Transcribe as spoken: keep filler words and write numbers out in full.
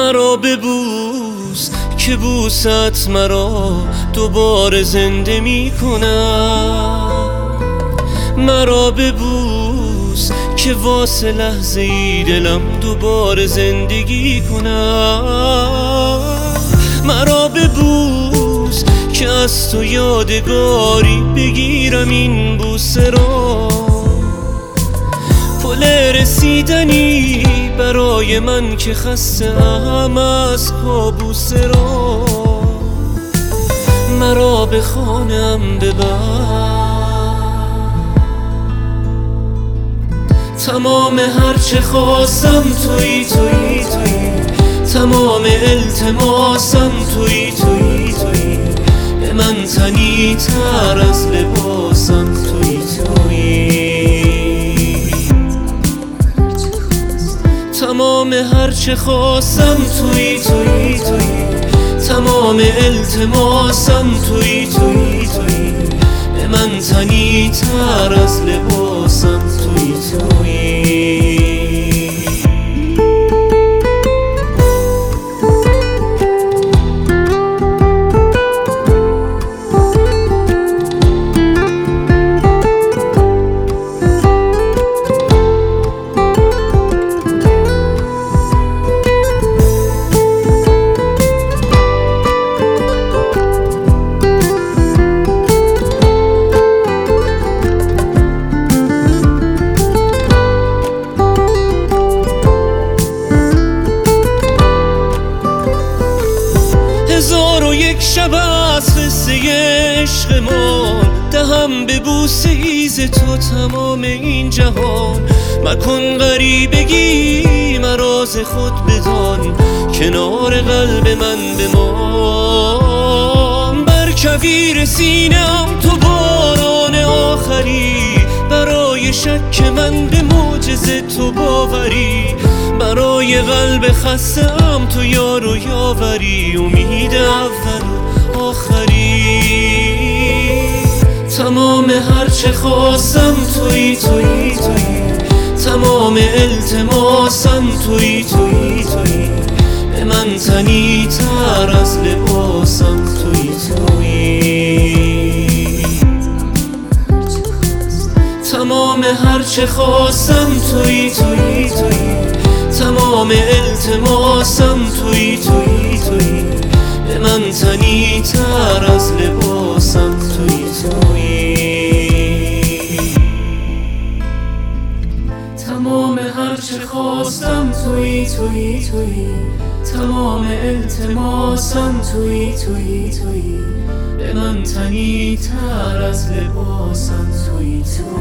مرا ببوس که بوست مرا دوباره زنده می کند. مرا ببوس که واسه لحظه ای دلم دوباره زندگی کند. مرا ببوس که از تو یادگاری بگیرم این بوسه را، پل رسیدنی برای من که خسته ام از کابوسه را. مرا به خانم ببر، تمام هرچه خواستم تویی تویی تویی، تمام التماسم تویی تویی تویی، به من تنی تر از لباسم تویی تویی. تمام هرچه خواستم تویی تویی تویی، تمام التماسم تویی تویی تویی، به من تنی تر از لباسم تویی تویی. هزار و یک شب از قصه عشق ما، دهم به بوسه ایز تو تمام این جهان. مکن غریبگی مراز خود بدان، کنار قلب من بمان. بر کویر سینه‌ام تو باران آخری، برای شک من به معجزه تو باوری. برای قلب خسته ام تو یار و یاوری، امید اول و آخری. تمام هرچه خواستم تویی تویی تویی، تمام التماسم تویی تویی تویی، به من تنی تر از لباسم تویی تویی. تمام هرچه خواستم تویی تویی تویی، تمام التماسم تویی تویی تویی، به من تنی تر از لباسم تویی تویی. تمام هرچه خواستم تویی تویی تویی، تمام التماسم تویی تویی تویی، به من تنی تر از لباسم تویی تویی.